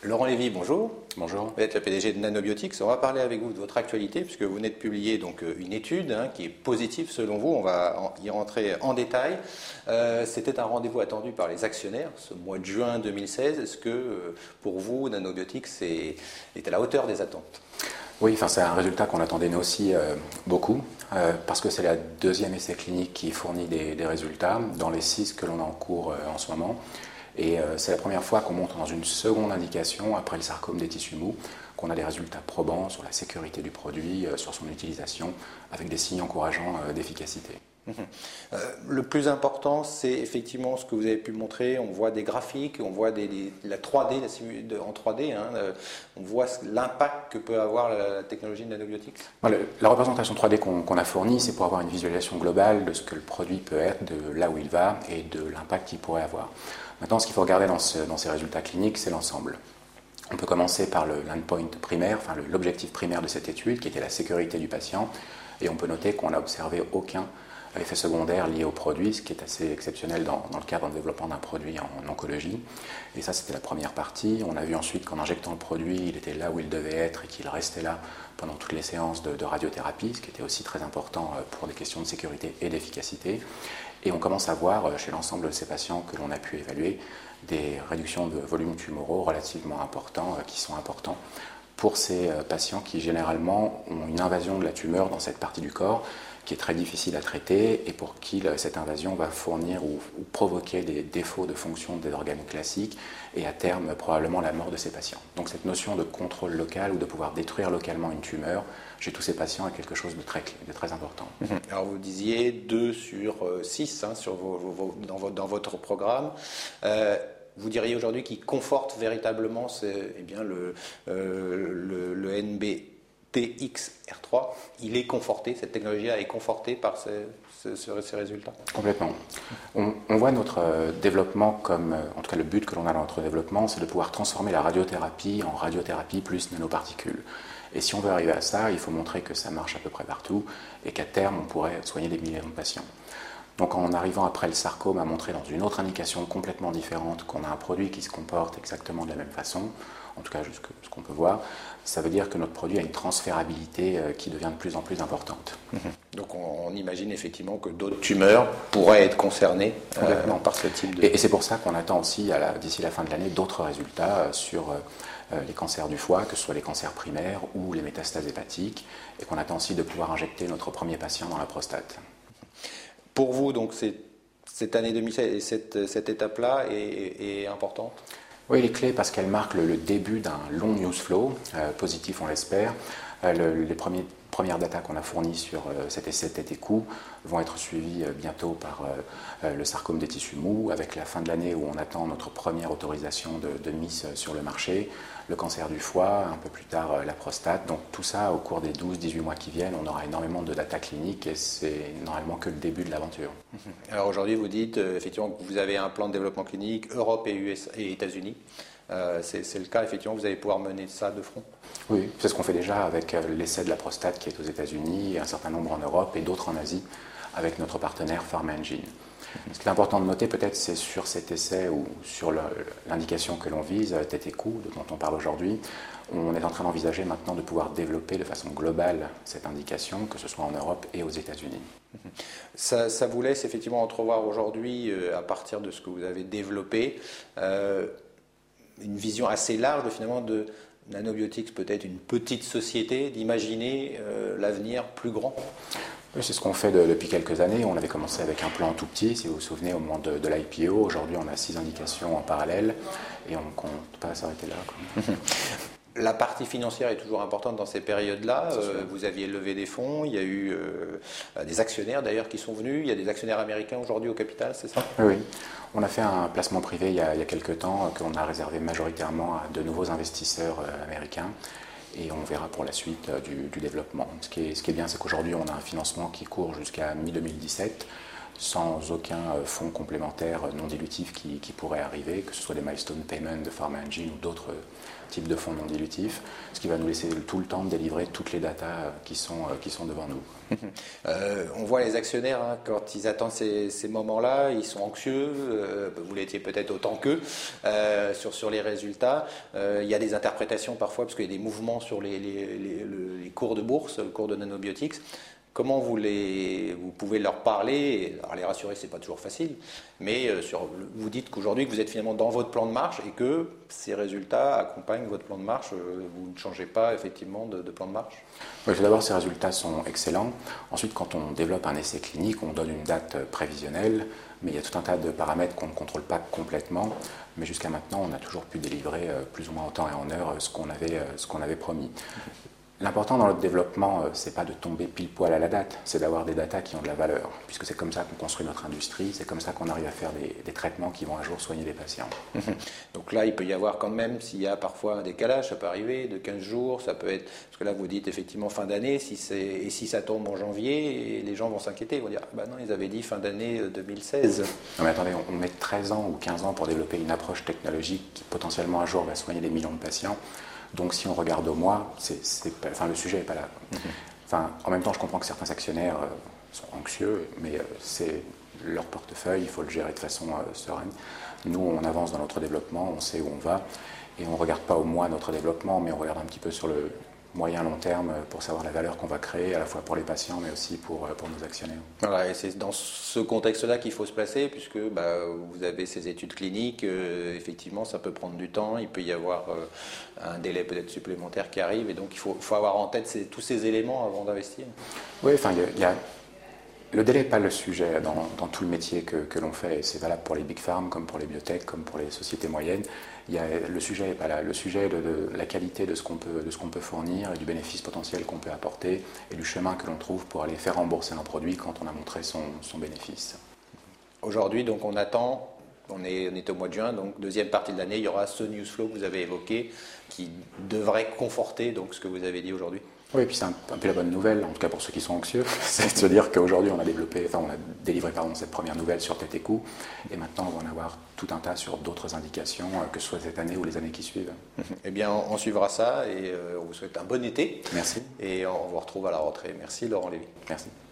Laurent Lévy, bonjour. Bonjour. Vous êtes le PDG de Nanobiotics. On va parler avec vous de votre actualité puisque vous venez de publier donc une étude qui est positive selon vous. On va y rentrer en détail. C'était un rendez-vous attendu par les actionnaires ce mois de juin 2016. Est-ce que pour vous, Nanobiotics est à la hauteur des attentes? Oui, c'est un résultat qu'on attendait nous aussi beaucoup parce que c'est la deuxième essai clinique qui fournit des résultats dans les 6 que l'on a en cours en ce moment. Et c'est la première fois qu'on montre dans une seconde indication, après le sarcome des tissus mous, qu'on a des résultats probants sur la sécurité du produit, sur son utilisation, avec des signes encourageants d'efficacité. Le plus important, c'est effectivement ce que vous avez pu montrer. On voit des graphiques, on voit la 3D, en 3D. On voit l'impact que peut avoir la technologie de Nanobiotics. La représentation 3D qu'on a fournie, c'est pour avoir une visualisation globale de ce que le produit peut être, de là où il va et de l'impact qu'il pourrait avoir. Maintenant, ce qu'il faut regarder dans ces résultats cliniques, c'est l'ensemble. On peut commencer par l'endpoint primaire, l'objectif primaire de cette étude, qui était la sécurité du patient. Et on peut noter qu'on n'a observé aucun effet secondaire lié au produit, ce qui est assez exceptionnel dans le cadre de développement d'un produit en oncologie. Et ça, c'était la première partie. On a vu ensuite qu'en injectant le produit, il était là où il devait être et qu'il restait là pendant toutes les séances de radiothérapie, ce qui était aussi très important pour des questions de sécurité et d'efficacité. Et on commence à voir chez l'ensemble de ces patients que l'on a pu évaluer des réductions de volumes tumoraux relativement importants, qui sont importants pour ces patients qui généralement ont une invasion de la tumeur dans cette partie du corps qui est très difficile à traiter et pour qui cette invasion va fournir ou provoquer des défauts de fonction des organes classiques et à terme probablement la mort de ces patients. Donc cette notion de contrôle local ou de pouvoir détruire localement une tumeur chez tous ces patients est quelque chose de très important. Alors vous disiez 2 sur 6 dans votre programme. Vous diriez aujourd'hui qu'il conforte véritablement le NBTXR3, il est conforté, cette technologie-là est confortée par ces résultats? Complètement. On voit notre développement comme, en tout cas le but que l'on a dans notre développement, c'est de pouvoir transformer la radiothérapie en radiothérapie plus nanoparticules. Et si on veut arriver à ça, il faut montrer que ça marche à peu près partout et qu'à terme, on pourrait soigner des millions de patients. Donc en arrivant après le sarcome à montrer dans une autre indication complètement différente qu'on a un produit qui se comporte exactement de la même façon, en tout cas jusqu'à ce qu'on peut voir, ça veut dire que notre produit a une transférabilité qui devient de plus en plus importante. Donc on imagine effectivement que d'autres tumeurs pourraient être concernées par ce type de... Et c'est pour ça qu'on attend aussi d'ici la fin de l'année d'autres résultats sur les cancers du foie, que ce soit les cancers primaires ou les métastases hépatiques, et qu'on attend aussi de pouvoir injecter notre premier patient dans la prostate. Pour vous, donc, cette année 2016 et cette étape-là est importante? Oui, elle est clé parce qu'elle marque le début d'un long news flow, positif on l'espère. Les premières datas qu'on a fournies sur cet essai tête et cou vont être suivies bientôt par le sarcome des tissus mous, avec la fin de l'année où on attend notre première autorisation de mise sur le marché, le cancer du foie, un peu plus tard la prostate. Donc tout ça, au cours des 12-18 mois qui viennent, on aura énormément de data cliniques et c'est normalement que le début de l'aventure. Alors aujourd'hui, vous dites effectivement que vous avez un plan de développement clinique Europe et États-Unis. C'est le cas, effectivement, vous allez pouvoir mener ça de front? Oui, c'est ce qu'on fait déjà avec l'essai de la prostate qui est aux États-Unis, un certain nombre en Europe et d'autres en Asie avec notre partenaire Pharma Engine. Ce qui est important de noter peut-être, c'est sur cet essai ou sur l'indication que l'on vise, tête et cou, dont on parle aujourd'hui, on est en train d'envisager maintenant de pouvoir développer de façon globale cette indication, que ce soit en Europe et aux États-Unis. Ça vous laisse effectivement entrevoir aujourd'hui, à partir de ce que vous avez développé, une vision assez large finalement de Nanobiotics, peut-être une petite société, d'imaginer l'avenir plus grand? Oui, c'est ce qu'on fait depuis quelques années. On avait commencé avec un plan tout petit, si vous vous souvenez, au moment de l'IPO. Aujourd'hui, on a 6 indications en parallèle et on ne compte pas s'arrêter là. La partie financière est toujours importante dans ces périodes-là. Vous aviez levé des fonds, il y a eu des actionnaires d'ailleurs qui sont venus. Il y a des actionnaires américains aujourd'hui au capital, c'est ça? Oui, on a fait un placement privé il y a quelques temps qu'on a réservé majoritairement à de nouveaux investisseurs américains. Et on verra pour la suite du développement. Ce qui est bien, c'est qu'aujourd'hui, on a un financement qui court jusqu'à mi-2017. sans aucun fonds complémentaire non dilutif qui pourrait arriver, que ce soit des milestone payments de Pharma Engine ou d'autres types de fonds non dilutifs, ce qui va nous laisser tout le temps de délivrer toutes les datas qui sont devant nous. On voit les actionnaires, hein, quand ils attendent ces moments-là, ils sont anxieux, vous l'étiez peut-être autant qu'eux, sur les résultats. Il y a des interprétations parfois, parce qu'il y a des mouvements sur les cours de bourse, le cours de Nanobiotix. Comment vous pouvez leur parler? Alors les rassurer, c'est pas toujours facile, mais vous dites qu'aujourd'hui que vous êtes finalement dans votre plan de marche et que ces résultats accompagnent votre plan de marche. Vous ne changez pas effectivement de plan de marche? Oui, tout d'abord, ces résultats sont excellents. Ensuite, quand on développe un essai clinique, on donne une date prévisionnelle, mais il y a tout un tas de paramètres qu'on ne contrôle pas complètement. Mais jusqu'à maintenant, on a toujours pu délivrer plus ou moins en temps et en heure ce qu'on avait promis. L'important dans notre développement, c'est pas de tomber pile poil à la date, c'est d'avoir des datas qui ont de la valeur, puisque c'est comme ça qu'on construit notre industrie, c'est comme ça qu'on arrive à faire des traitements qui vont un jour soigner des patients. Donc là, il peut y avoir quand même, s'il y a parfois un décalage, ça peut arriver de 15 jours, ça peut être, parce que là vous dites effectivement fin d'année, et si ça tombe en janvier, et les gens vont s'inquiéter, ils vont dire, ah bah non, ils avaient dit fin d'année 2016. Non mais attendez, on met 13 ans ou 15 ans pour développer une approche technologique qui potentiellement un jour va soigner des millions de patients. Donc si on regarde au mois, le sujet n'est pas là. Enfin, en même temps, je comprends que certains actionnaires sont anxieux, mais c'est leur portefeuille, il faut le gérer de façon sereine. Nous, on avance dans notre développement, on sait où on va, et on ne regarde pas au mois notre développement, mais on regarde un petit peu sur le moyen-long terme pour savoir la valeur qu'on va créer, à la fois pour les patients, mais aussi pour nos actionnaires. Voilà, et c'est dans ce contexte-là qu'il faut se placer, puisque vous avez ces études cliniques, effectivement, ça peut prendre du temps, il peut y avoir un délai peut-être supplémentaire qui arrive, et donc il faut avoir en tête tous ces éléments avant d'investir. Oui, enfin, le délai n'est pas le sujet dans tout le métier que l'on fait, et c'est valable pour les big pharma, comme pour les biotech, comme pour les sociétés moyennes. Le sujet n'est pas là. Le sujet est de la qualité de ce qu'on peut fournir et du bénéfice potentiel qu'on peut apporter et du chemin que l'on trouve pour aller faire rembourser un produit quand on a montré son bénéfice. Aujourd'hui, donc on attend, on est au mois de juin, donc deuxième partie de l'année, il y aura ce news flow que vous avez évoqué qui devrait conforter donc ce que vous avez dit aujourd'hui. Oui, et puis c'est un peu la bonne nouvelle, en tout cas pour ceux qui sont anxieux, c'est de se dire qu'aujourd'hui on a délivré cette première nouvelle sur Tête et Cou, et maintenant on va en avoir tout un tas sur d'autres indications, que ce soit cette année ou les années qui suivent. Eh bien, on suivra ça et on vous souhaite un bon été. Merci. Et on vous retrouve à la rentrée. Merci Laurent Lévy. Merci.